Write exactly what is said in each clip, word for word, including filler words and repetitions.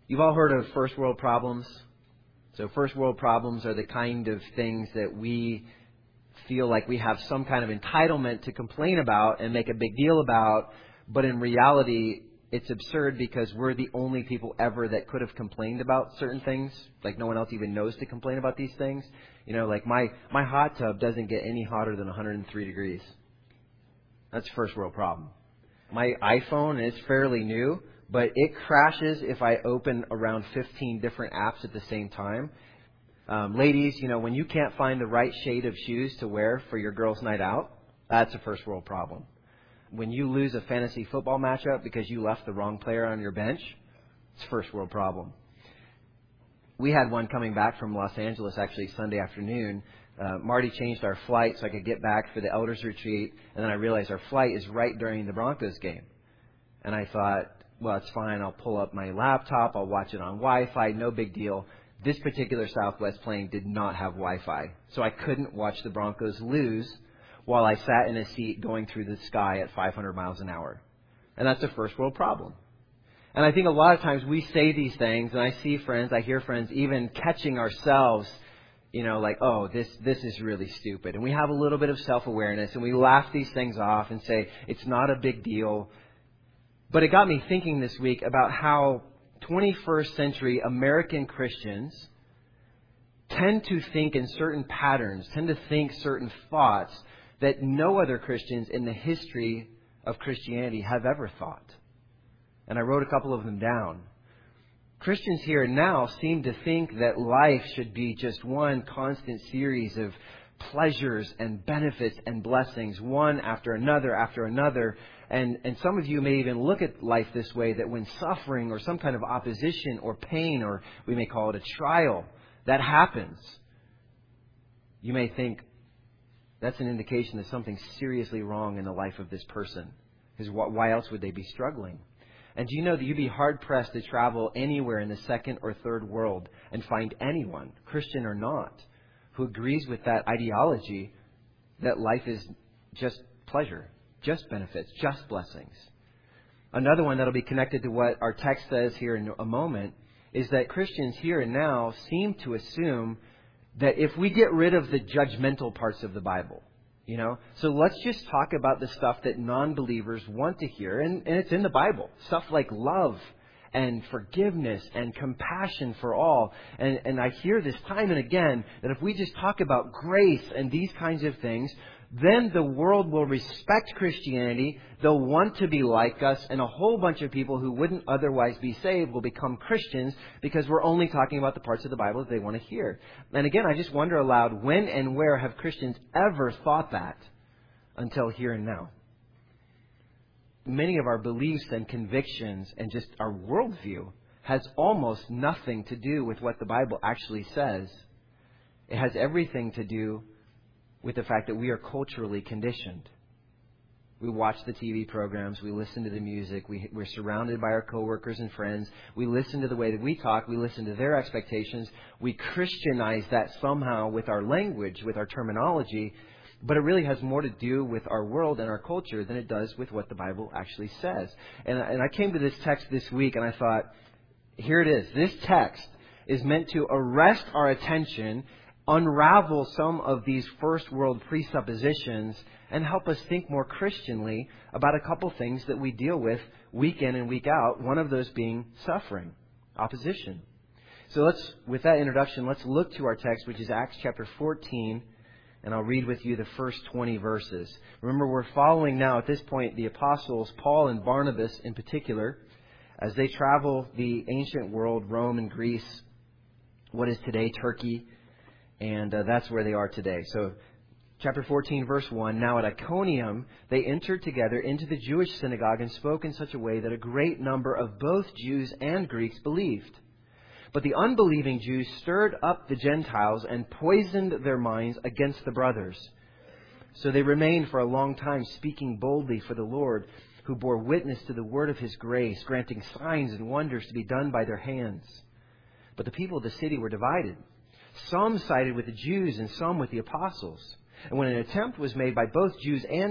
You've all heard of first world problems. So first world problems are the kind of things that we feel like we have some kind of entitlement to complain about and make a big deal about. But in reality, it's absurd because we're the only people ever that could have complained about certain things. Like no one else even knows to complain about these things. You know, like my, my hot tub doesn't get any hotter than one hundred three degrees. That's a first world problem. My iPhone is fairly new, but it crashes if I open around fifteen different apps at the same time. Um, ladies, you know, when you can't find the right shade of shoes to wear for your girls' night out, that's a first world problem. When you lose a fantasy football matchup because you left the wrong player on your bench, it's a first world problem. We had one coming back from Los Angeles actually Sunday afternoon. Uh, Marty changed our flight so I could get back for the elders retreat, and then I realized our flight is right during the Broncos game. And I thought, well, it's fine. I'll pull up my laptop. I'll watch it on Wi-Fi. No big deal. This particular Southwest plane did not have Wi-Fi, so I couldn't watch the Broncos lose while I sat in a seat going through the sky at five hundred miles an hour. And that's a first world problem. And I think a lot of times we say these things, and I see friends, I hear friends even catching ourselves, you know, like, oh, this this is really stupid. And we have a little bit of self-awareness, and we laugh these things off and say, it's not a big deal. But it got me thinking this week about how twenty-first century American Christians tend to think in certain patterns, tend to think certain thoughts that no other Christians in the history of Christianity have ever thought. And I wrote a couple of them down. Christians here now seem to think that life should be just one constant series of pleasures and benefits and blessings, one after another after another. And, and some of you may even look at life this way, that when suffering or some kind of opposition or pain, or we may call it a trial, that happens, you may think that's an indication that something's seriously wrong in the life of this person. Because why else would they be struggling? And do you know that you'd be hard-pressed to travel anywhere in the second or third world and find anyone, Christian or not, who agrees with that ideology that life is just pleasure, just benefits, just blessings. Another one that will be connected to what our text says here in a moment is that Christians here and now seem to assume that if we get rid of the judgmental parts of the Bible, you know, so let's just talk about the stuff that non-believers want to hear. And, and it's in the Bible. Stuff like love and forgiveness and compassion for all. And, and I hear this time and again that if we just talk about grace and these kinds of things, then the world will respect Christianity. They'll want to be like us. And a whole bunch of people who wouldn't otherwise be saved will become Christians because we're only talking about the parts of the Bible that they want to hear. And again, I just wonder aloud, when and where have Christians ever thought that until here and now? Many of our beliefs and convictions and just our worldview has almost nothing to do with what the Bible actually says. It has everything to do with the fact that we are culturally conditioned. We watch the T V programs. We listen to the music. We, we're surrounded by our coworkers and friends. We listen to the way that we talk. We listen to their expectations. We Christianize that somehow with our language, with our terminology. But it really has more to do with our world and our culture than it does with what the Bible actually says. And, and I came to this text this week and I thought, here it is. This text is meant to arrest our attention, unravel some of these first world presuppositions, and help us think more Christianly about a couple things that we deal with week in and week out, one of those being suffering, opposition. So let's, with that introduction, let's look to our text, which is Acts chapter fourteen, and I'll read with you the first twenty verses. Remember, we're following now at this point the apostles, Paul and Barnabas in particular, as they travel the ancient world, Rome and Greece, what is today Turkey, and uh, that's where they are today. So chapter fourteen, verse one, now at Iconium they entered together into the Jewish synagogue and spoke in such a way that a great number of both Jews and Greeks believed. But the unbelieving Jews stirred up the Gentiles and poisoned their minds against the brothers. So they remained for a long time speaking boldly for the Lord, who bore witness to the word of His grace, granting signs and wonders to be done by their hands. But the people of the city were divided. Some sided with the Jews and some with the apostles. And when an attempt was made by both Jews and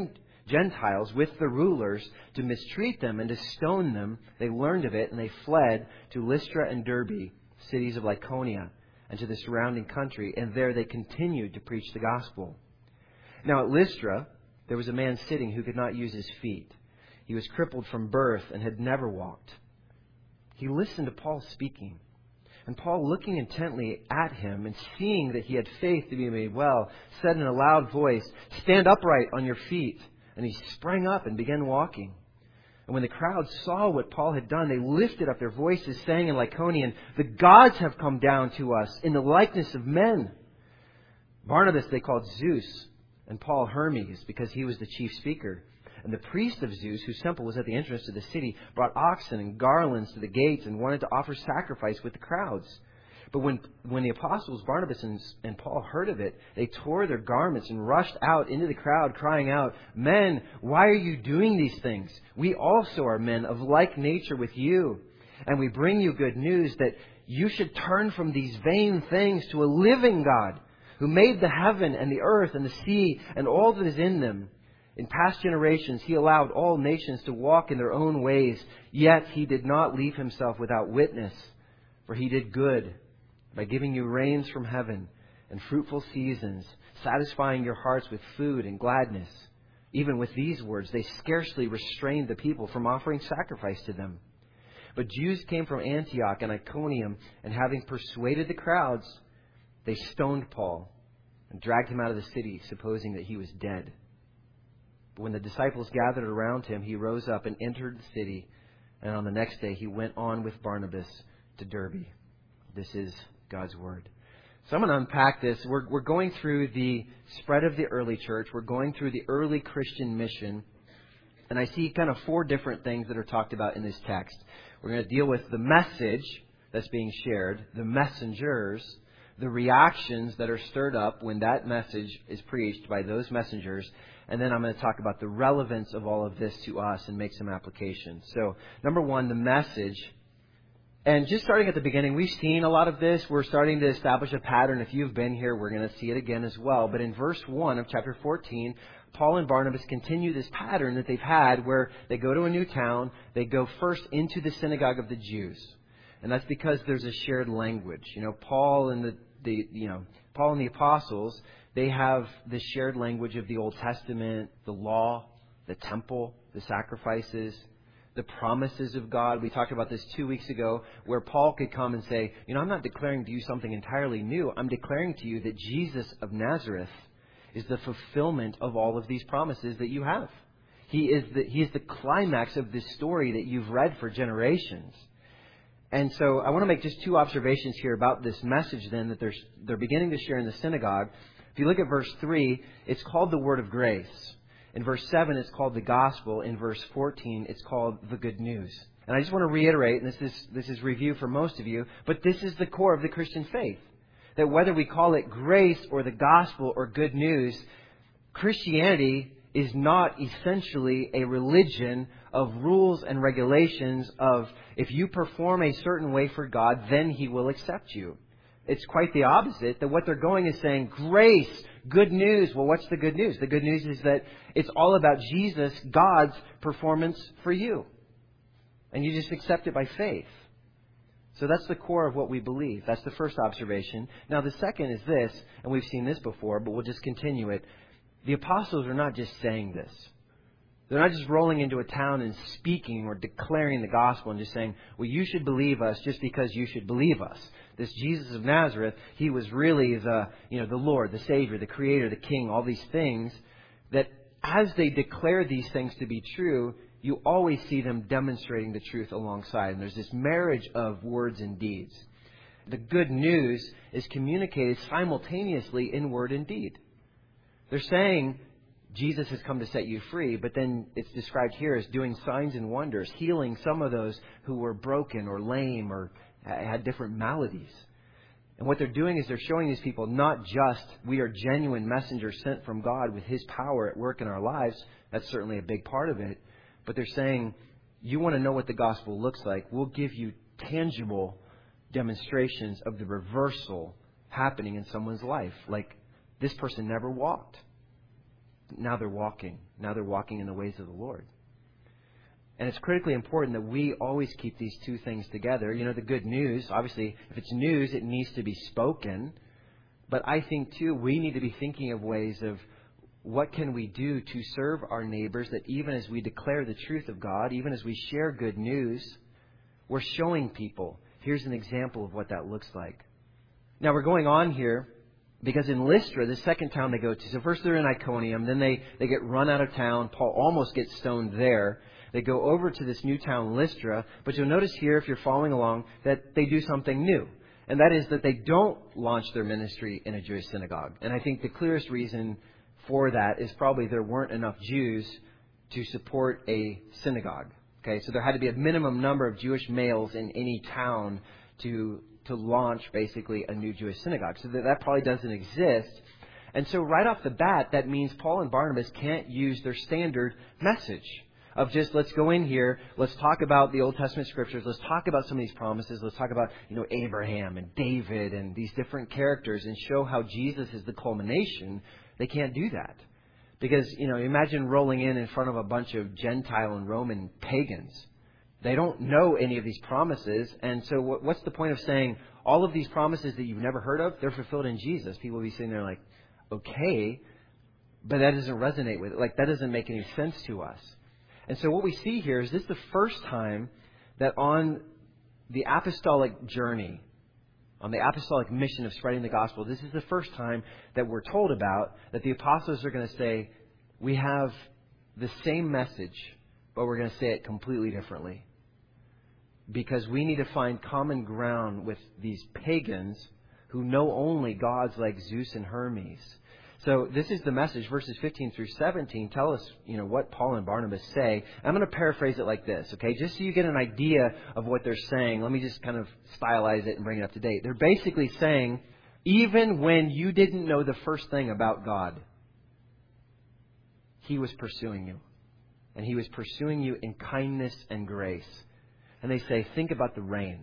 Gentiles with the rulers to mistreat them and to stone them, they learned of it and they fled to Lystra and Derbe, cities of Lycaonia, and to the surrounding country, and there they continued to preach the gospel. Now at Lystra there was a man sitting who could not use his feet. He was crippled from birth and had never walked. He listened to Paul speaking. And Paul, looking intently at him and seeing that he had faith to be made well, said in a loud voice, "Stand upright on your feet." And he sprang up and began walking. And when the crowd saw what Paul had done, they lifted up their voices, saying in Lycaonian, "The gods have come down to us in the likeness of men." Barnabas they called Zeus, and Paul Hermes, because he was the chief speaker. And the priest of Zeus, whose temple was at the entrance to the city, brought oxen and garlands to the gates and wanted to offer sacrifice with the crowds. But when when the apostles Barnabas and, and Paul heard of it, they tore their garments and rushed out into the crowd, crying out, "Men, why are you doing these things? We also are men of like nature with you. And we bring you good news that you should turn from these vain things to a living God, who made the heaven and the earth and the sea and all that is in them. In past generations, He allowed all nations to walk in their own ways, yet He did not leave Himself without witness. For He did good by giving you rains from heaven and fruitful seasons, satisfying your hearts with food and gladness." Even with these words, they scarcely restrained the people from offering sacrifice to them. But Jews came from Antioch and Iconium, and having persuaded the crowds, they stoned Paul and dragged him out of the city, supposing that he was dead. But when the disciples gathered around him, he rose up and entered the city. And on the next day, he went on with Barnabas to Derbe. This is God's Word. So I'm going to unpack this. We're, we're going through the spread of the early church. We're going through the early Christian mission. And I see kind of four different things that are talked about in this text. We're going to deal with the message that's being shared, the messengers, the reactions that are stirred up when that message is preached by those messengers. And then I'm going to talk about the relevance of all of this to us and make some applications. So, number one, the message. And just starting at the beginning, we've seen a lot of this. We're starting to establish a pattern. If you've been here, we're going to see it again as well. But in verse one of chapter fourteen, Paul and Barnabas continue this pattern that they've had where they go to a new town. They go first into the synagogue of the Jews. And that's because there's a shared language. You know, Paul and the, the you know, Paul and the apostles, they have the shared language of the Old Testament, the law, the temple, the sacrifices, the promises of God. We talked about this two weeks ago, where Paul could come and say, you know, I'm not declaring to you something entirely new. I'm declaring to you that Jesus of Nazareth is the fulfillment of all of these promises that you have. He is the, he is the climax of this story that you've read for generations. And so I want to make just two observations here about this message then that they're, they're beginning to share in the synagogue. If you look at verse three, it's called the word of grace. In verse seven, it's called the gospel. In verse fourteen, it's called the good news. And I just want to reiterate, and this is this is review for most of you, but this is the core of the Christian faith. That whether we call it grace or the gospel or good news, Christianity is not essentially a religion of rules and regulations of if you perform a certain way for God, then He will accept you. It's quite the opposite. That what they're going is saying, grace, good news. Well, what's the good news? The good news is that it's all about Jesus, God's performance for you. And you just accept it by faith. So that's the core of what we believe. That's the first observation. Now, the second is this, and we've seen this before, but we'll just continue it. The apostles are not just saying this. They're not just rolling into a town and speaking or declaring the gospel and just saying, well, you should believe us just because you should believe us. This Jesus of Nazareth, He was really the, you know, the Lord, the Savior, the Creator, the King, all these things that as they declare these things to be true, you always see them demonstrating the truth alongside. And there's this marriage of words and deeds. The good news is communicated simultaneously in word and deed. They're saying Jesus has come to set you free, but then it's described here as doing signs and wonders, healing some of those who were broken or lame or had different maladies. And what they're doing is they're showing these people not just we are genuine messengers sent from God with His power at work in our lives. That's certainly a big part of it. But they're saying, you want to know what the gospel looks like? We'll give you tangible demonstrations of the reversal happening in someone's life. Like this person never walked. now they're walking. Now they're walking in the ways of the Lord. And it's critically important that we always keep these two things together. You know, the good news, obviously, if it's news, it needs to be spoken. But I think, too, we need to be thinking of ways of what can we do to serve our neighbors, that even as we declare the truth of God, even as we share good news, we're showing people. Here's an example of what that looks like. Now, we're going on here because in Lystra, the second town they go to, so first they're in Iconium, then they, they get run out of town. Paul almost gets stoned there. They go over to this new town, Lystra. But you'll notice here, if you're following along, that they do something new. And that is that they don't launch their ministry in a Jewish synagogue. And I think the clearest reason for that is probably there weren't enough Jews to support a synagogue. Okay, so there had to be a minimum number of Jewish males in any town to to launch basically a new Jewish synagogue. So that, that probably doesn't exist. And so right off the bat, that means Paul and Barnabas can't use their standard message of just, let's go in here, let's talk about the Old Testament scriptures, let's talk about some of these promises, let's talk about, you know, Abraham and David and these different characters and show how Jesus is the culmination. They can't do that. Because, you know, imagine rolling in in front of a bunch of Gentile and Roman pagans. They don't know any of these promises. And so what's the point of saying all of these promises that you've never heard of, they're fulfilled in Jesus? People will be sitting there like, okay, but that doesn't resonate with it. Like, that doesn't make any sense to us. And so what we see here is this is the first time that on the apostolic journey, on the apostolic mission of spreading the gospel, this is the first time that we're told about that the apostles are going to say, we have the same message, but we're going to say it completely differently. Because we need to find common ground with these pagans who know only gods like Zeus and Hermes. So this is the message. Verses fifteen through seventeen tell us, you know, what Paul and Barnabas say. I'm going to paraphrase it like this, okay? Just so you get an idea of what they're saying, let me just kind of stylize it and bring it up to date. They're basically saying, even when you didn't know the first thing about God, He was pursuing you. And He was pursuing you in kindness and grace. And they say, think about the rain.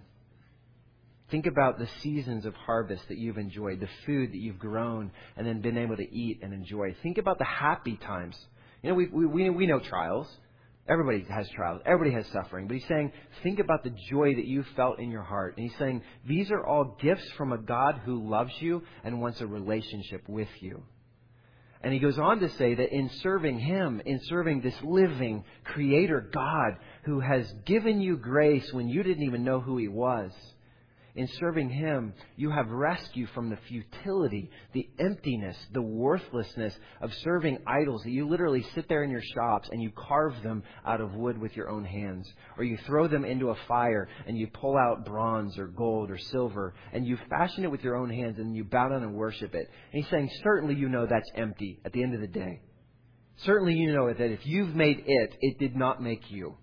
Think about the seasons of harvest that you've enjoyed, the food that you've grown and then been able to eat and enjoy. Think about the happy times. You know, we we we know trials. Everybody has trials. Everybody has suffering. But He's saying, think about the joy that you felt in your heart. And He's saying, these are all gifts from a God who loves you and wants a relationship with you. And he goes on to say that in serving Him, in serving this living Creator God who has given you grace when you didn't even know who He was, in serving Him, you have rescue from the futility, the emptiness, the worthlessness of serving idols that you literally sit there in your shops and you carve them out of wood with your own hands. Or you throw them into a fire and you pull out bronze or gold or silver and you fashion it with your own hands and you bow down and worship it. And He's saying, certainly you know that's empty at the end of the day. Certainly you know that if you've made it, it did not make you.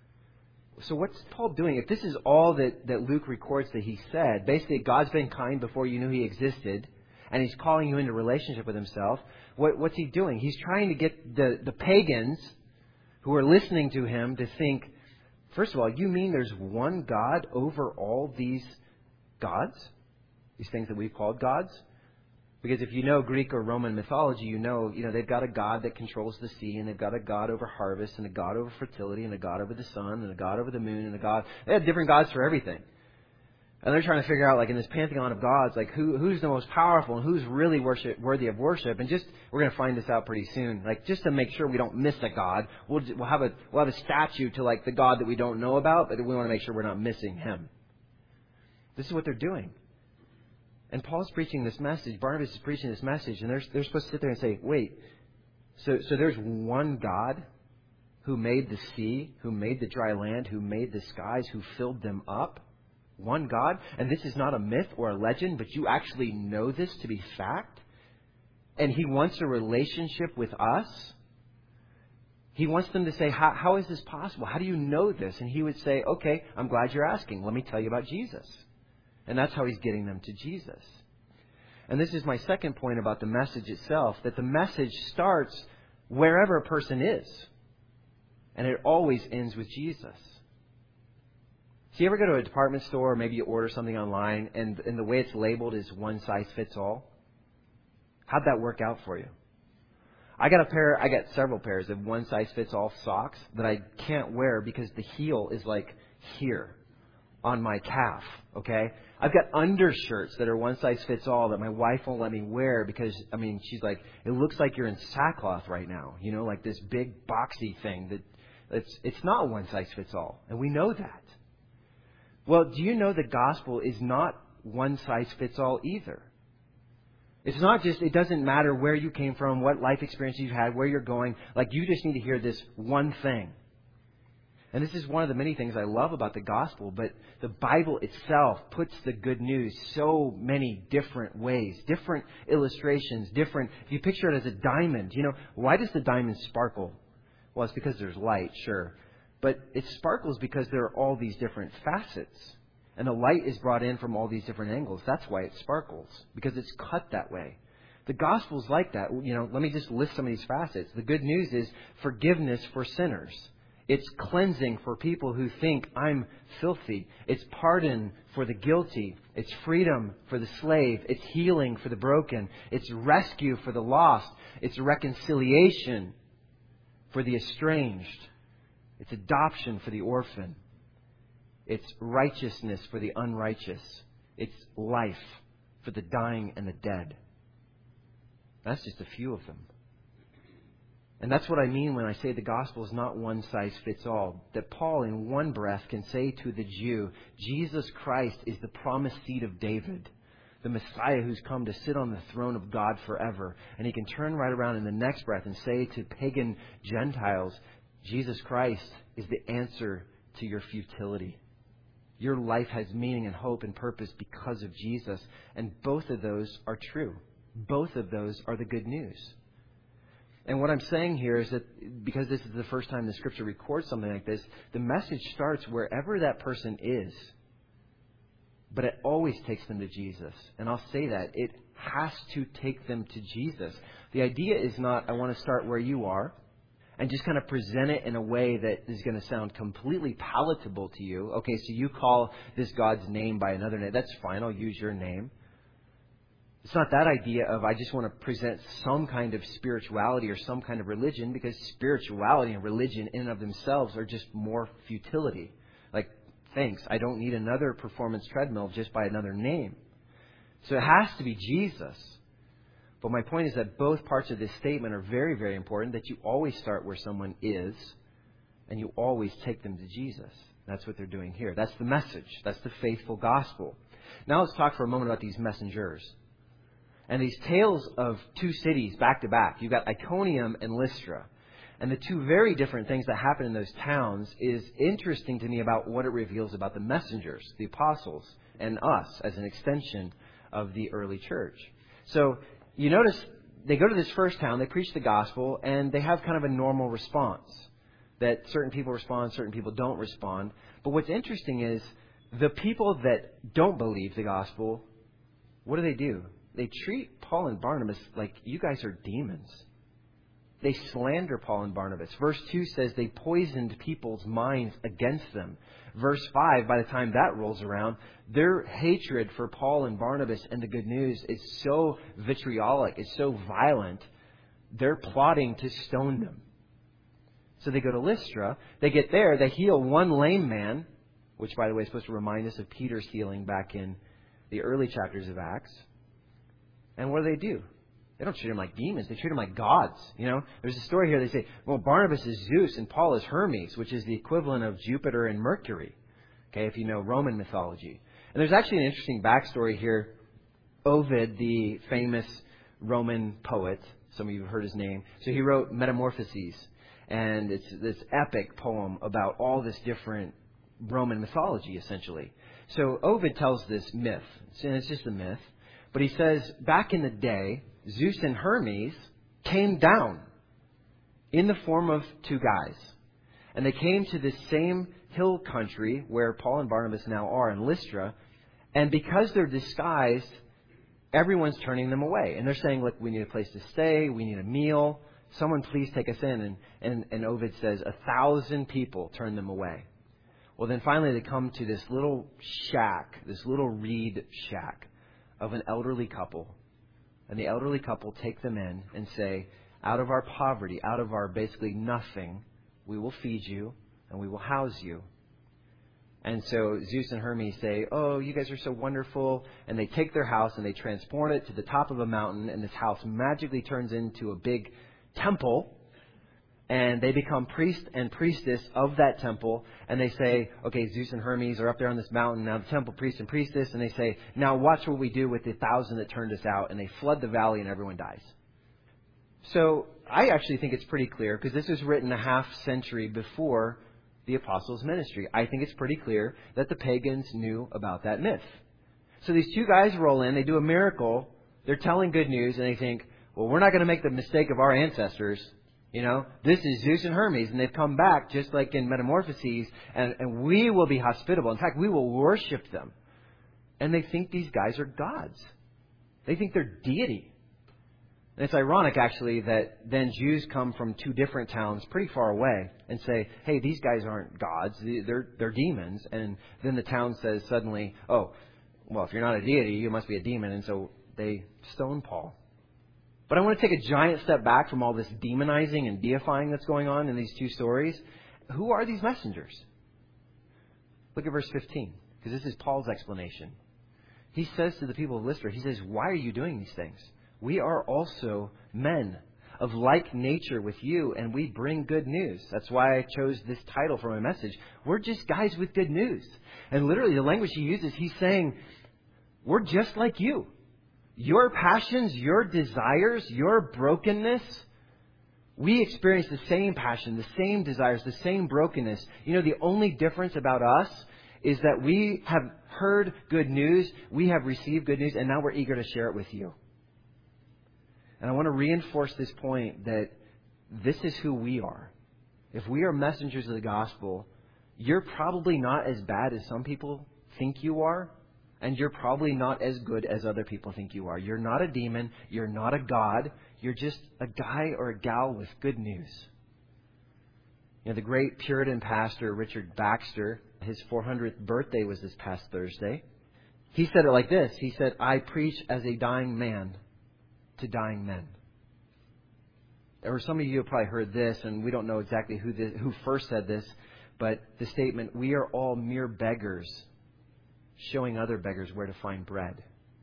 So what's Paul doing? If this is all that, that Luke records that he said, basically God's been kind before you knew He existed, and He's calling you into relationship with Himself, what, what's He doing? He's trying to get the, the pagans who are listening to Him to think, first of all, you mean there's one God over all these gods? These things that we've called gods? Because if you know Greek or Roman mythology, you know, you know, they've got a God that controls the sea, and they've got a God over harvest, and a God over fertility, and a God over the sun, and a God over the moon, and a God. They have different gods for everything. And they're trying to figure out, like in this pantheon of gods, like who who's the most powerful and who's really worship worthy of worship. And just we're going to find this out pretty soon. Like just to make sure we don't miss a God, we'll we'll have a we'll have a statue to like the God that we don't know about, but we want to make sure we're not missing Him. This is what they're doing. And Paul's preaching this message, Barnabas is preaching this message, and they're, they're supposed to sit there and say, wait, so, so there's one God who made the sea, who made the dry land, who made the skies, who filled them up? One God? And this is not a myth or a legend, but you actually know this to be fact? And He wants a relationship with us? He wants them to say, how, how is this possible? How do you know this? And He would say, okay, I'm glad you're asking. Let me tell you about Jesus. And that's how He's getting them to Jesus. And this is my second point about the message itself, that the message starts wherever a person is. And it always ends with Jesus. So you ever go to a department store or maybe you order something online and, and the way it's labeled is one size fits all? How'd that work out for you? I got a pair, I got several pairs of one size fits all socks that I can't wear because the heel is like here on my calf, okay? I've got undershirts that are one size fits all that my wife won't let me wear because, I mean, she's like, it looks like you're in sackcloth right now, you know, like this big boxy thing that it's, it's not one size fits all. And we know that. Well, do you know the gospel is not one size fits all either? It's not just, it doesn't matter where you came from, what life experience you've had, where you're going. Like, you just need to hear this one thing. And this is one of the many things I love about the gospel, but the Bible itself puts the good news so many different ways, different illustrations, different, if you picture it as a diamond, you know, why does the diamond sparkle? Well, it's because there's light, sure. But it sparkles because there are all these different facets. And the light is brought in from all these different angles. That's why it sparkles, because it's cut that way. The gospel's like that. You know, let me just list some of these facets. The good news is forgiveness for sinners. It's cleansing for people who think I'm filthy. It's pardon for the guilty. It's freedom for the slave. It's healing for the broken. It's rescue for the lost. It's reconciliation for the estranged. It's adoption for the orphan. It's righteousness for the unrighteous. It's life for the dying and the dead. That's just a few of them. And that's what I mean when I say the gospel is not one size fits all. That Paul in one breath can say to the Jew, Jesus Christ is the promised seed of David, the Messiah who's come to sit on the throne of God forever. And he can turn right around in the next breath and say to pagan Gentiles, Jesus Christ is the answer to your futility. Your life has meaning and hope and purpose because of Jesus. And both of those are true. Both of those are the good news. And what I'm saying here is that because this is the first time the Scripture records something like this, the message starts wherever that person is. But it always takes them to Jesus. And I'll say that. It has to take them to Jesus. The idea is not, I want to start where you are and just kind of present it in a way that is going to sound completely palatable to you. Okay, so you call this God's name by another name. That's fine. I'll use your name. It's not that idea of I just want to present some kind of spirituality or some kind of religion, because spirituality and religion in and of themselves are just more futility. Like, thanks, I don't need another performance treadmill just by another name. So it has to be Jesus. But my point is that both parts of this statement are very, very important, that you always start where someone is and you always take them to Jesus. That's what they're doing here. That's the message. That's the faithful gospel. Now let's talk for a moment about these messengers. And these tales of two cities back to back. You've got Iconium and Lystra. And the two very different things that happen in those towns is interesting to me about what it reveals about the messengers, the apostles, and us as an extension of the early church. So you notice they go to this first town, they preach the gospel, and they have kind of a normal response. That certain people respond, certain people don't respond. But what's interesting is the people that don't believe the gospel, what do they do? They treat Paul and Barnabas like, you guys are demons. They slander Paul and Barnabas. Verse two says they poisoned people's minds against them. Verse five, by the time that rolls around, their hatred for Paul and Barnabas and the good news is so vitriolic, it's so violent, they're plotting to stone them. So they go to Lystra. They get there. They heal one lame man, which, by the way, is supposed to remind us of Peter's healing back in the early chapters of Acts. And what do they do? They don't treat them like demons. They treat them like gods. You know, there's a story here. They say, well, Barnabas is Zeus and Paul is Hermes, which is the equivalent of Jupiter and Mercury. Okay, if you know Roman mythology. And there's actually an interesting backstory here. Ovid, the famous Roman poet, some of you have heard his name. So he wrote Metamorphoses. And it's this epic poem about all this different Roman mythology, essentially. So Ovid tells this myth. And it's just a myth. But he says, back in the day, Zeus and Hermes came down in the form of two guys. And they came to this same hill country where Paul and Barnabas now are in Lystra. And because they're disguised, everyone's turning them away. And they're saying, look, we need a place to stay. We need a meal. Someone please take us in. And, and, and Ovid says, a thousand people turn them away. Well, then finally they come to this little shack, this little reed shack of an elderly couple. And the elderly couple take them in and say, out of our poverty, out of our basically nothing, we will feed you and we will house you. And so Zeus and Hermes say, oh, you guys are so wonderful. And they take their house and they transport it to the top of a mountain. And this house magically turns into a big temple. And they become priest and priestess of that temple. And they say, okay, Zeus and Hermes are up there on this mountain. Now the temple priest and priestess. And they say, now watch what we do with the thousand that turned us out. And they flood the valley and everyone dies. So I actually think it's pretty clear, because this was written a half century before the apostles' ministry. I think it's pretty clear that the pagans knew about that myth. So these two guys roll in, they do a miracle, they're telling good news, and they think, well, we're not going to make the mistake of our ancestors. You know, this is Zeus and Hermes, and they've come back just like in Metamorphoses, and, and we will be hospitable. In fact, we will worship them. And they think these guys are gods. They think they're deity. And it's ironic, actually, that then Jews come from two different towns pretty far away and say, hey, these guys aren't gods, they're, they're demons. And then the town says suddenly, oh, well, if you're not a deity, you must be a demon. And so they stone Paul. But I want to take a giant step back from all this demonizing and deifying that's going on in these two stories. Who are these messengers? Look at verse fifteen, because this is Paul's explanation. He says to the people of Lystra, he says, why are you doing these things? We are also men of like nature with you, and we bring good news. That's why I chose this title for my message. We're just guys with good news. And literally the language he uses, he's saying, we're just like you. Your passions, your desires, your brokenness, we experience the same passion, the same desires, the same brokenness. You know, the only difference about us is that we have heard good news, we have received good news, and now we're eager to share it with you. And I want to reinforce this point that this is who we are. If we are messengers of the gospel, you're probably not as bad as some people think you are, and you're probably not as good as other people think you are. You're not a demon. You're not a god. You're just a guy or a gal with good news. You know, the great Puritan pastor Richard Baxter, his four hundredth birthday was this past Thursday. He said it like this. He said, I preach as a dying man to dying men. Or some of you have probably heard this, and we don't know exactly who this, who first said this, but the statement, we are all mere beggars, showing other beggars where to find bread.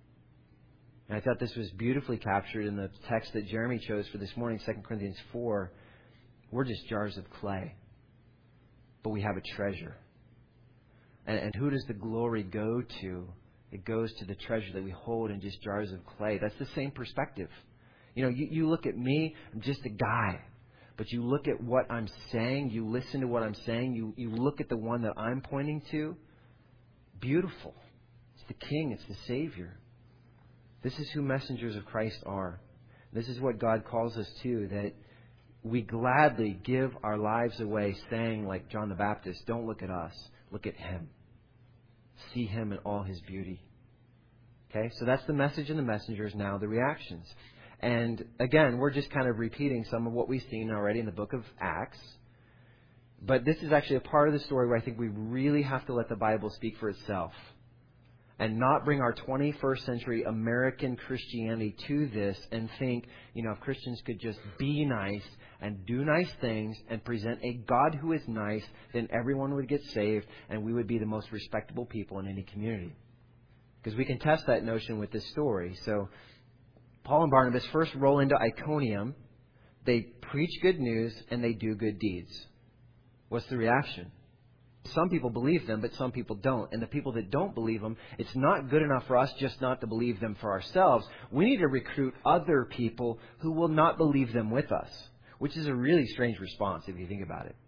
And I thought this was beautifully captured in the text that Jeremy chose for this morning, Second Corinthians four. We're just jars of clay, but we have a treasure. And, and who does the glory go to? It goes to the treasure that we hold in just jars of clay. That's the same perspective. You know, you, you look at me, I'm just a guy. But you look at what I'm saying, you listen to what I'm saying, you, you look at the one that I'm pointing to. Beautiful. It's the King, it's the Savior. This is who messengers of Christ are. This is what God calls us to, that we gladly give our lives away, saying like John the Baptist, don't look at us, look at Him. See Him in all His beauty. Okay, so that's the message and the messengers, now the reactions. And again, we're just kind of repeating some of what we've seen already in the book of Acts. But this is actually a part of the story where I think we really have to let the Bible speak for itself. And not bring our twenty-first century American Christianity to this and think, you know, if Christians could just be nice and do nice things and present a God who is nice, then everyone would get saved and we would be the most respectable people in any community. Because we can test that notion with this story. So Paul and Barnabas first roll into Iconium. They preach good news and they do good deeds. What's the reaction? Some people believe them, but some people don't. And the people that don't believe them, it's not good enough for us just not to believe them for ourselves. We need to recruit other people who will not believe them with us, which is a really strange response if you think about it.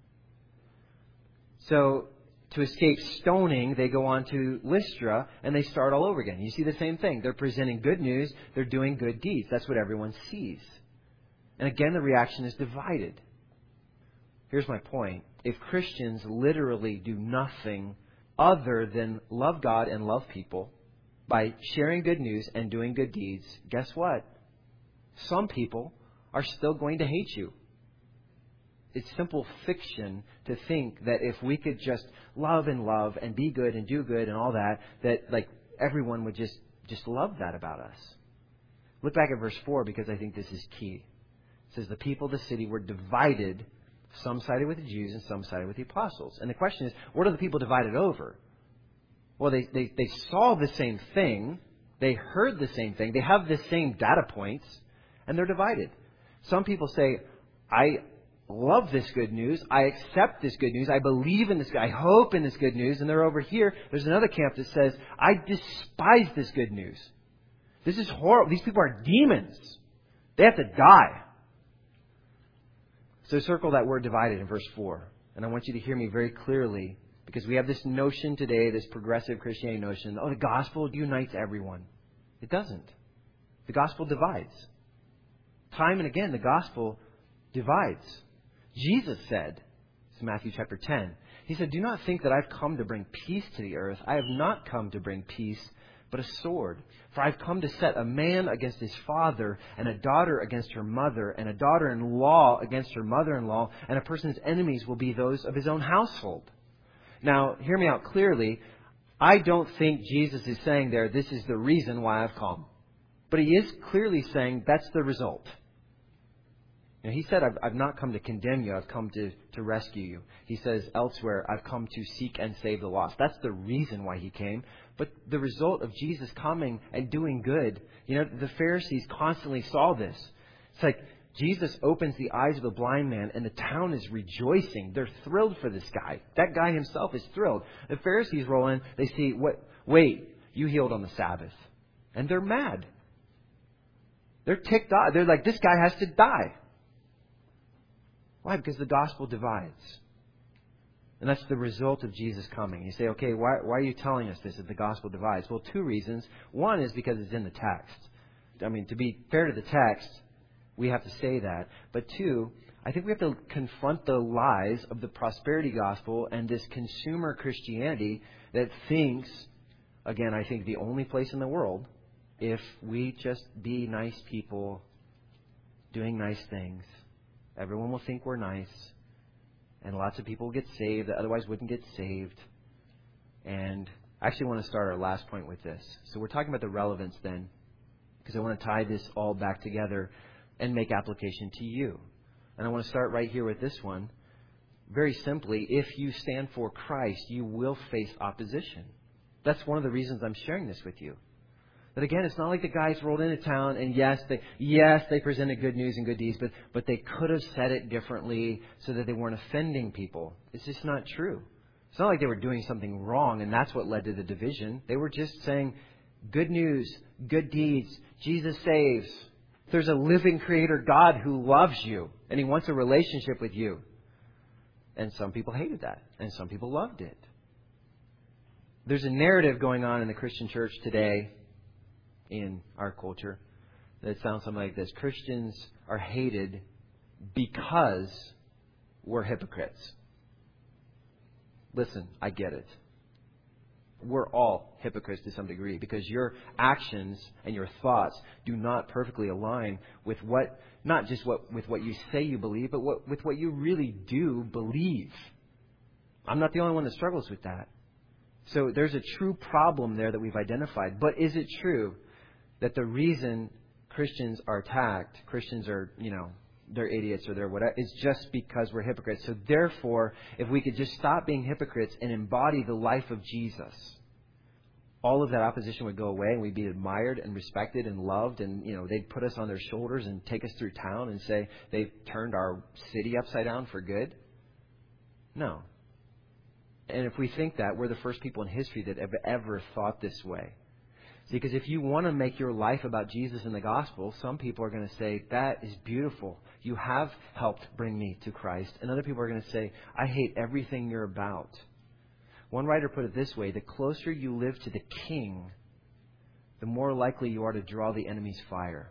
So to escape stoning, they go on to Lystra and they start all over again. You see the same thing. They're presenting good news. They're doing good deeds. That's what everyone sees. And again, the reaction is divided. Here's my point. If Christians literally do nothing other than love God and love people by sharing good news and doing good deeds, guess what? Some people are still going to hate you. It's simple fiction to think that if we could just love and love and be good and do good and all that, that like everyone would just, just love that about us. Look back at verse four because I think this is key. It says the people of the city were divided. Some sided with the Jews and some sided with the apostles. And the question is, what are the people divided over? Well, they, they, they saw the same thing. They heard the same thing. They have the same data points. And they're divided. Some people say, I love this good news. I accept this good news. I believe in this. I hope in this good news. And they're over here. There's another camp that says, I despise this good news. This is horrible. These people are demons. They have to die. So circle that word divided in verse four. And I want you to hear me very clearly, because we have this notion today, this progressive Christianity notion, oh, the gospel unites everyone. It doesn't. The gospel divides. Time and again, the gospel divides. Jesus said, it's Matthew chapter ten, He said, do not think that I've come to bring peace to the earth. I have not come to bring peace, but a sword. For I've come to set a man against his father, and a daughter against her mother, and a daughter-in-law against her mother-in-law, and a person's enemies will be those of his own household. Now, hear me out clearly. I don't think Jesus is saying there, this is the reason why I've come. But He is clearly saying that's the result. Now, He said, I've, I've not come to condemn you. I've come to, to rescue you. He says elsewhere, I've come to seek and save the lost. That's the reason why He came. But the result of Jesus coming and doing good, you know, the Pharisees constantly saw this. It's like Jesus opens the eyes of a blind man and the town is rejoicing. They're thrilled for this guy. That guy himself is thrilled. The Pharisees roll in. They see, what? Wait, you healed on the Sabbath. And they're mad. They're ticked off. They're like, this guy has to die. Why? Because the gospel divides. And that's the result of Jesus coming. You say, okay, why, why are you telling us this, that the gospel divides? Well, two reasons. One is because it's in the text. I mean, to be fair to the text, we have to say that. But two, I think we have to confront the lies of the prosperity gospel and this consumer Christianity that thinks, again, I think the only place in the world, if we just be nice people, doing nice things, everyone will think we're nice. And lots of people will get saved that otherwise wouldn't get saved. And I actually want to start our last point with this. So we're talking about the relevance then, because I want to tie this all back together and make application to you. And I want to start right here with this one. Very simply, if you stand for Christ, you will face opposition. That's one of the reasons I'm sharing this with you. But again, it's not like the guys rolled into town and yes, they yes they presented good news and good deeds, but but they could have said it differently so that they weren't offending people. It's just not true. It's not like they were doing something wrong and that's what led to the division. They were just saying good news, good deeds, Jesus saves. There's a living Creator God who loves you and He wants a relationship with you. And some people hated that and some people loved it. There's a narrative going on in the Christian church today, in our culture, that sounds something like this. Christians are hated because we're hypocrites. Listen, I get it. We're all hypocrites to some degree because your actions and your thoughts do not perfectly align with what, not just what with what you say you believe, but what, with what you really do believe. I'm not the only one that struggles with that. So there's a true problem there that we've identified. But is it true that the reason Christians are attacked, Christians are, you know, they're idiots or they're whatever, is just because we're hypocrites? So therefore, if we could just stop being hypocrites and embody the life of Jesus, all of that opposition would go away and we'd be admired and respected and loved, and, you know, they'd put us on their shoulders and take us through town and say they've turned our city upside down for good? No. And if we think that, we're the first people in history that have ever thought this way. Because if you want to make your life about Jesus and the gospel, some people are going to say, that is beautiful. You have helped bring me to Christ. And other people are going to say, I hate everything you're about. One writer put it this way: the closer you live to the King, the more likely you are to draw the enemy's fire.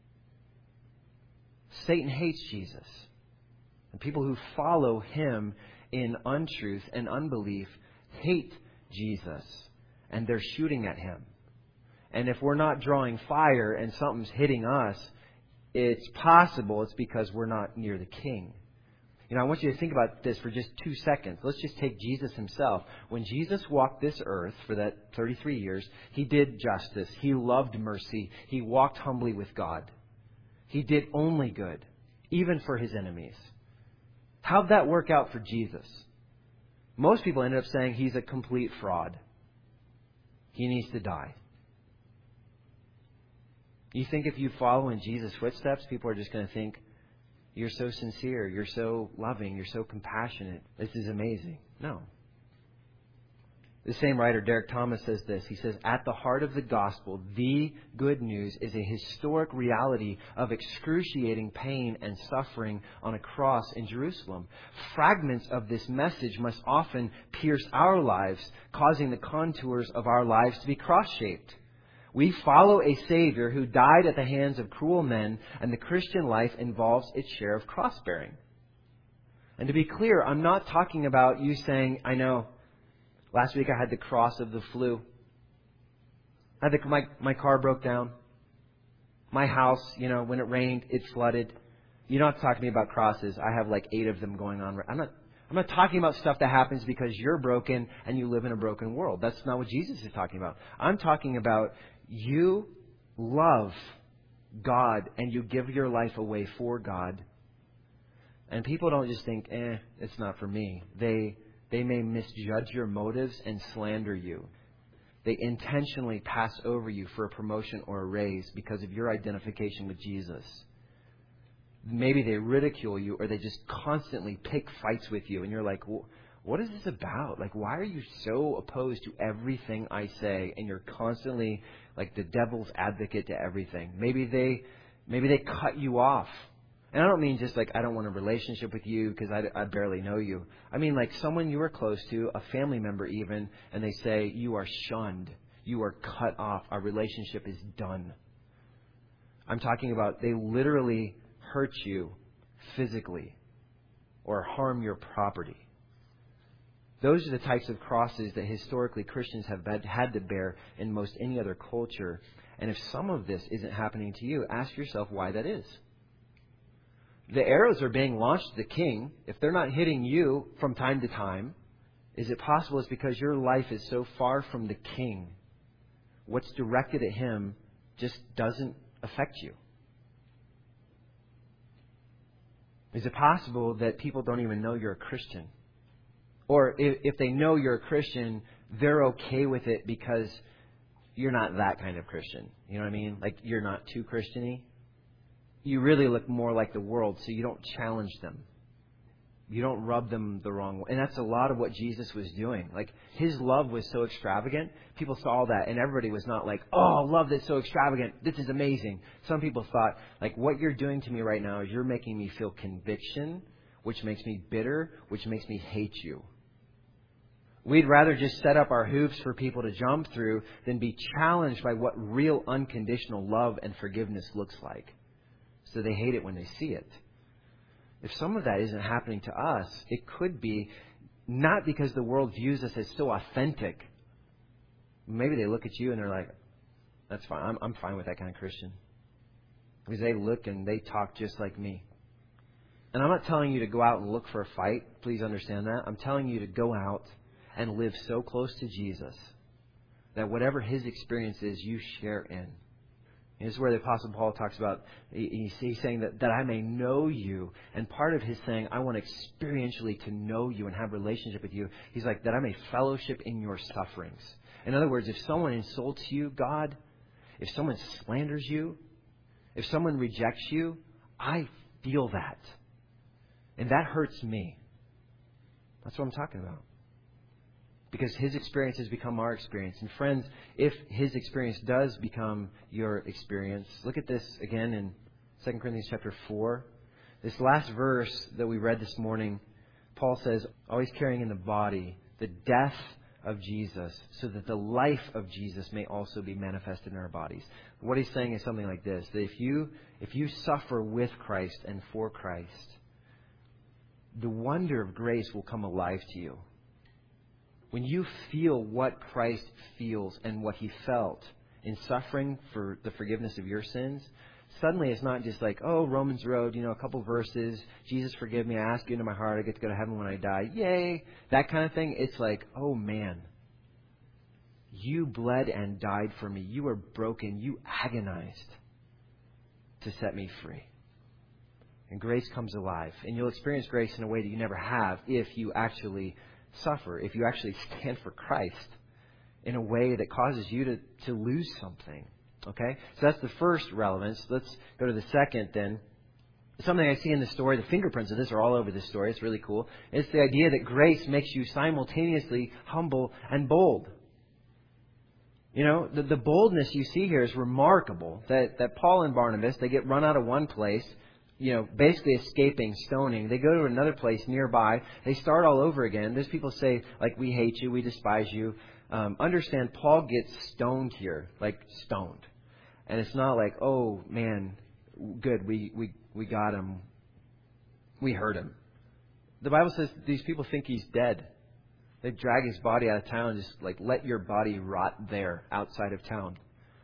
Satan hates Jesus. And people who follow Him in untruth and unbelief hate Jesus. And they're shooting at Him. And if we're not drawing fire and something's hitting us, it's possible it's because we're not near the King. You know, I want you to think about this for just two seconds. Let's just take Jesus Himself. When Jesus walked this earth for that thirty-three years, He did justice. He loved mercy. He walked humbly with God. He did only good. even for his enemies. How'd that work out for Jesus? Most people ended up saying he's a complete fraud. He needs to die. You think if you follow in Jesus' footsteps, people are just going to think, you're so sincere, you're so loving, you're so compassionate. This is amazing. No. The same writer, Derek Thomas, says this. He says, at the heart of the gospel, the good news is a historic reality of excruciating pain and suffering on a cross in Jerusalem. Fragments of this message must often pierce our lives, causing the contours of our lives to be cross-shaped. We follow a Savior who died at the hands of cruel men, and the Christian life involves its share of cross-bearing. And to be clear, I'm not talking about you saying, I know, last week I had the cross of the flu. I had the, my, my car broke down. My house, you know, when it rained, it flooded. You're not talking to me about crosses. I have like eight of them going on. I'm not, I'm not talking about stuff that happens because you're broken and you live in a broken world. That's not what Jesus is talking about. I'm talking about you love God and you give your life away for God. And people don't just think, eh, it's not for me. They They may misjudge your motives and slander you. They intentionally pass over you for a promotion or a raise because of your identification with Jesus. Maybe they ridicule you or they just constantly pick fights with you. And you're like, well, what is this about? Like, why are you so opposed to everything I say? And you're constantly like the devil's advocate to everything. Maybe they, maybe they cut you off. And I don't mean just like, I don't want a relationship with you because I, I barely know you. I mean like someone you are close to, a family member even, and they say, you are shunned. You are cut off. Our relationship is done. I'm talking about they literally hurt you physically or harm your property. Those are the types of crosses that historically Christians have had to bear in most any other culture. And if some of this isn't happening to you, ask yourself why that is. The arrows are being launched at the king. If they're not hitting you from time to time, is it possible it's because your life is so far from the king? What's directed at him just doesn't affect you. Is it possible that people don't even know you're a Christian? Or if, if they know you're a Christian, they're okay with it because you're not that kind of Christian. You know what I mean? Like you're not too Christian-y. You really look more like the world, so you don't challenge them. You don't rub them the wrong way. And that's a lot of what Jesus was doing. Like, his love was so extravagant. People saw that, and everybody was not like, oh, love that's so extravagant. This is amazing. Some people thought, like, what you're doing to me right now is you're making me feel conviction, which makes me bitter, which makes me hate you. We'd rather just set up our hoops for people to jump through than be challenged by what real unconditional love and forgiveness looks like. So they hate it when they see it. If some of that isn't happening to us, it could be not because the world views us as so authentic. Maybe they look at you and they're like, that's fine. I'm, I'm fine with that kind of Christian. Because they look and they talk just like me. And I'm not telling you to go out and look for a fight. Please understand that. I'm telling you to go out and live so close to Jesus that whatever his experience is, you share in. This is where the Apostle Paul talks about, he's saying that, that I may know you. And part of his saying, I want experientially to know you and have a relationship with you. He's like, that I may fellowship in your sufferings. In other words, if someone insults you, God, if someone slanders you, if someone rejects you, I feel that. And that hurts me. That's what I'm talking about. Because his experience has become our experience. And friends, if his experience does become your experience, look at this again in Second Corinthians chapter four. This last verse that we read this morning, Paul says, always carrying in the body the death of Jesus, so that the life of Jesus may also be manifested in our bodies. What he's saying is something like this, that if you, if you suffer with Christ and for Christ, the wonder of grace will come alive to you. When you feel what Christ feels and what he felt in suffering for the forgiveness of your sins, suddenly it's not just like, oh, Romans Road, you know, a couple verses, Jesus forgive me, I ask you into my heart, I get to go to heaven when I die, yay, that kind of thing. It's like, oh man, you bled and died for me. You were broken. You agonized to set me free. And grace comes alive. And you'll experience grace in a way that you never have if you actually suffer, if you actually stand for Christ in a way that causes you to, to lose something. Okay? So that's the first relevance. Let's go to the second then. Something I see in the story, the fingerprints of this are all over this story. It's really cool. It's the idea that grace makes you simultaneously humble and bold. You know, the, the boldness you see here is remarkable. That, that Paul and Barnabas, they get run out of one place, you know, basically escaping stoning. They go to another place nearby. They start all over again. There's people say, like, we hate you, we despise you. Um, understand, Paul gets stoned here, like stoned. And it's not like, oh, man, good, we, we, we got him. We hurt him. The Bible says these people think he's dead. They drag his body out of town and just like let your body rot there outside of town.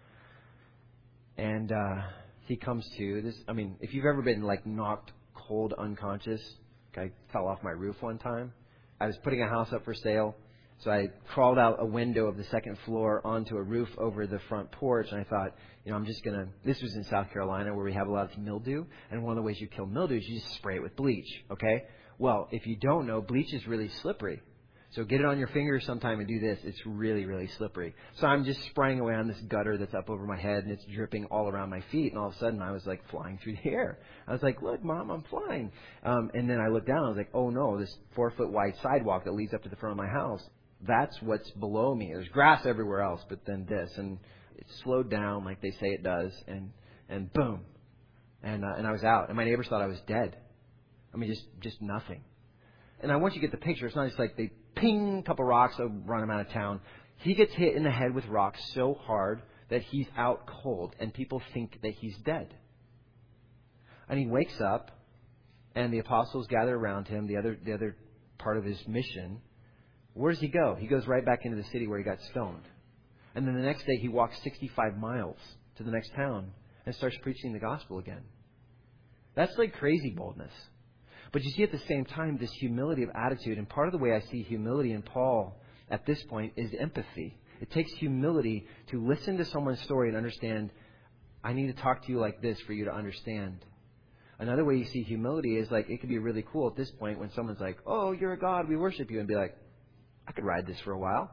And uh, he comes to this. I mean, if you've ever been like knocked cold unconscious, I fell off my roof one time. I was putting a house up for sale. So I crawled out a window of the second floor onto a roof over the front porch. And I thought, you know, I'm just going to, this was in South Carolina where we have a lot of mildew. And one of the ways you kill mildew is you just spray it with bleach. Okay. Well, if you don't know, bleach is really slippery. So get it on your fingers sometime and do this. It's really, really slippery. So I'm just spraying away on this gutter that's up over my head and it's dripping all around my feet. And all of a sudden I was like flying through the air. I was like, look, Mom, I'm flying. Um, and then I looked down. I was like, oh no, this four foot wide sidewalk that leads up to the front of my house. That's what's below me. There's grass everywhere else, but then this. And it slowed down like they say it does. And, and boom. And, uh, and I was out. And my neighbors thought I was dead. I mean, just, just nothing. And I want you to get the picture. It's not just like they ping, a couple rocks, so run him out of town. He gets hit in the head with rocks so hard that he's out cold, and people think that he's dead. And he wakes up, and the apostles gather around him, the other the other part of his mission. Where does he go? He goes right back into the city where he got stoned. And then the next day he walks sixty-five miles to the next town and starts preaching the gospel again. That's like crazy boldness. But you see at the same time this humility of attitude. And part of the way I see humility in Paul at this point is empathy. It takes humility to listen to someone's story and understand, I need to talk to you like this for you to understand. Another way you see humility is like, it could be really cool at this point when someone's like, oh, you're a God, we worship you. And be like, I could ride this for a while.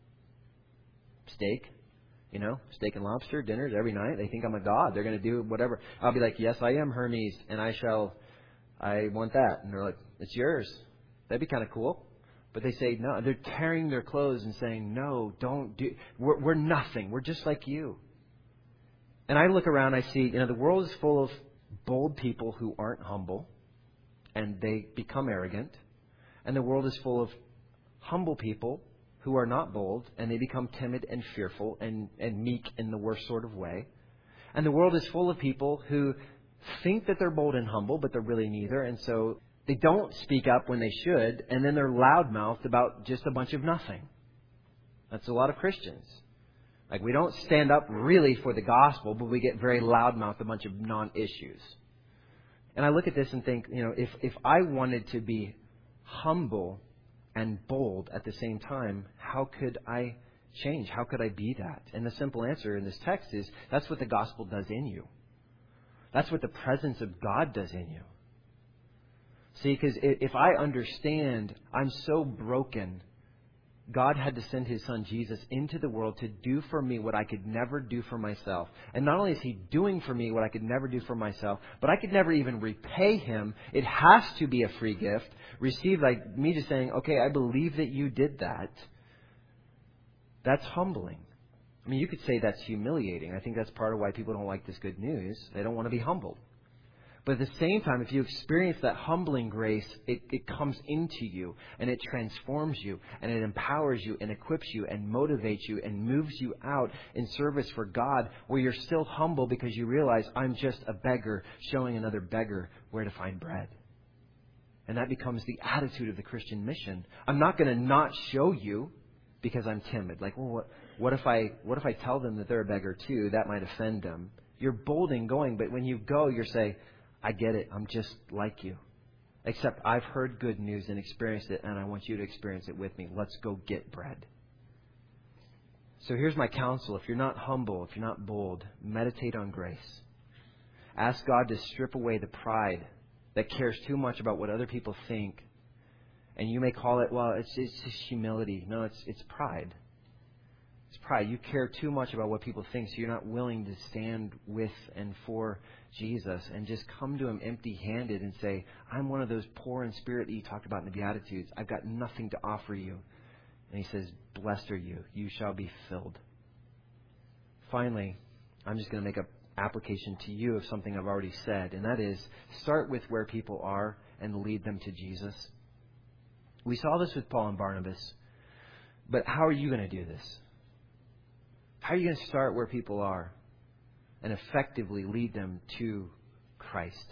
Steak, you know, steak and lobster dinners every night. They think I'm a God. They're going to do whatever. I'll be like, yes, I am Hermes, and I shall... I want that. And they're like, it's yours. That'd be kind of cool. But they say, no, they're tearing their clothes and saying, no, don't do, we're, we're nothing. We're just like you. And I look around, I see, you know, the world is full of bold people who aren't humble and they become arrogant. And the world is full of humble people who are not bold and they become timid and fearful and, and meek in the worst sort of way. And the world is full of people who think that they're bold and humble, but they're really neither. And so they don't speak up when they should. And then they're loudmouthed about just a bunch of nothing. That's a lot of Christians. Like, we don't stand up really for the gospel, but we get very loudmouthed a bunch of non-issues. And I look at this and think, you know, if, if I wanted to be humble and bold at the same time, how could I change? How could I be that? And the simple answer in this text is that's what the gospel does in you. That's what the presence of God does in you. See, because if I understand I'm so broken, God had to send His Son Jesus into the world to do for me what I could never do for myself. And not only is He doing for me what I could never do for myself, but I could never even repay Him. It has to be a free gift, received like me just saying, okay, I believe that you did that. That's humbling. I mean, you could say that's humiliating. I think that's part of why people don't like this good news. They don't want to be humbled. But at the same time, if you experience that humbling grace, it, it comes into you and it transforms you and it empowers you and equips you and motivates you and moves you out in service for God, where you're still humble because you realize I'm just a beggar showing another beggar where to find bread. And that becomes the attitude of the Christian mission. I'm not going to not show you because I'm timid. Like, well, what, what if I what if I tell them that they're a beggar too? That might offend them. You're bold in going, but when you go, you're saying, I get it. I'm just like you. Except I've heard good news and experienced it, and I want you to experience it with me. Let's go get bread. So here's my counsel. If you're not humble, if you're not bold, meditate on grace. Ask God to strip away the pride that cares too much about what other people think. And you may call it, well, it's, it's just humility. No, it's it's pride. It's pride. You care too much about what people think, so you're not willing to stand with and for Jesus and just come to Him empty-handed and say, I'm one of those poor in spirit that you talked about in the Beatitudes. I've got nothing to offer you. And He says, blessed are you. You shall be filled. Finally, I'm just going to make an application to you of something I've already said, and that is start with where people are and lead them to Jesus. We saw this with Paul and Barnabas, but how are you going to do this? How are you going to start where people are and effectively lead them to Christ?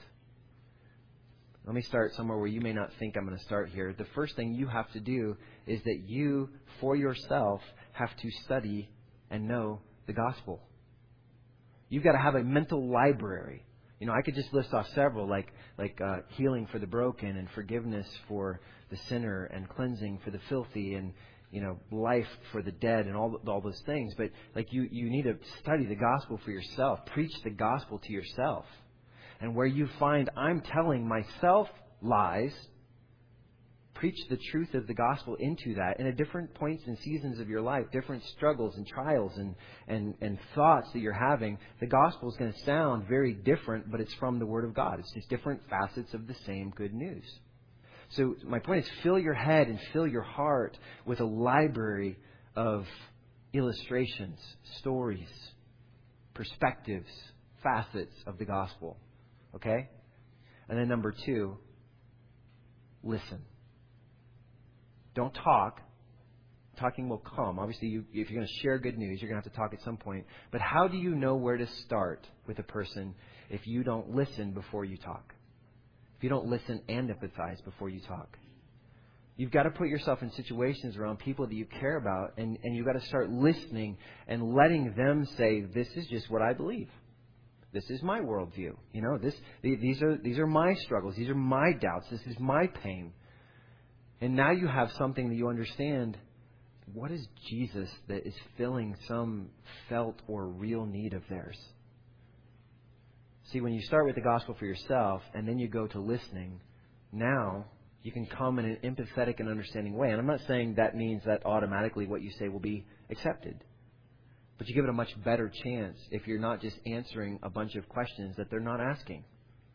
Let me start somewhere where you may not think I'm going to start here. The first thing you have to do is that you, for yourself, have to study and know the gospel. You've got to have a mental library. You know, I could just list off several, like like uh, healing for the broken and forgiveness for the sinner and cleansing for the filthy and, you know, life for the dead and all all those things. But like you, you need to study the gospel for yourself. Preach the gospel to yourself. And where you find I'm telling myself lies, preach the truth of the gospel into that. And at different points and seasons of your life, different struggles and trials and, and, and thoughts that you're having, the gospel is going to sound very different, but it's from the Word of God. It's just different facets of the same good news. So my point is, fill your head and fill your heart with a library of illustrations, stories, perspectives, facets of the gospel. Okay? And then number two, listen. Don't talk. Talking will come. Obviously, you, if you're going to share good news, you're going to have to talk at some point. But how do you know where to start with a person if you don't listen before you talk? If you don't listen and empathize before you talk? You've got to put yourself in situations around people that you care about, and, and you've got to start listening and letting them say, this is just what I believe. This is my worldview. You know, this these are these are my struggles. These are my doubts. This is my pain. And now you have something that you understand. What is Jesus that is filling some felt or real need of theirs? See, when you start with the gospel for yourself and then you go to listening, now you can come in an empathetic and understanding way. And I'm not saying that means that automatically what you say will be accepted. But you give it a much better chance if you're not just answering a bunch of questions that they're not asking.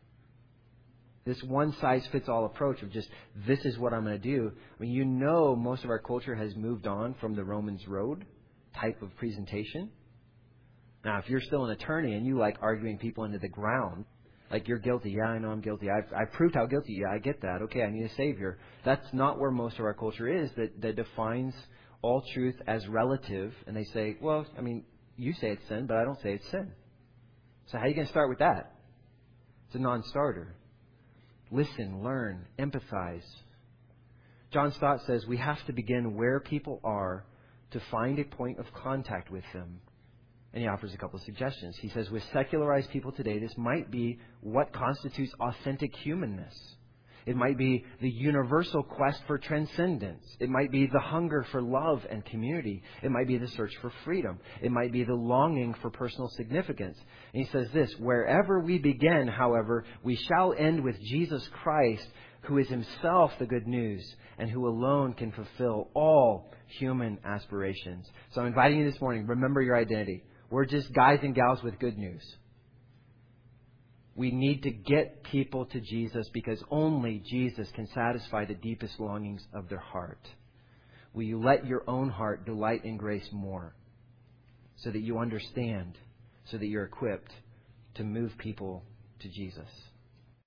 This one-size-fits-all approach of just, this is what I'm going to do. I mean, you know most of our culture has moved on from the Romans Road type of presentation. Now, if you're still an attorney and you like arguing people into the ground, like you're guilty, yeah, I know I'm guilty, I've, I've proved how guilty, yeah, I get that, okay, I need a savior. That's not where most of our culture is, that, that defines all truth as relative. And they say, well, I mean, you say it's sin, but I don't say it's sin. So how are you going to start with that? It's a non-starter. Listen, learn, empathize. John Stott says we have to begin where people are to find a point of contact with them. And he offers a couple of suggestions. He says, with secularized people today, this might be what constitutes authentic humanness. It might be the universal quest for transcendence. It might be the hunger for love and community. It might be the search for freedom. It might be the longing for personal significance. And he says this, wherever we begin, however, we shall end with Jesus Christ, who is Himself the good news and who alone can fulfill all human aspirations. So I'm inviting you this morning, remember your identity. We're just guys and gals with good news. We need to get people to Jesus because only Jesus can satisfy the deepest longings of their heart. Will you let your own heart delight in grace more so that you understand, so that you're equipped to move people to Jesus?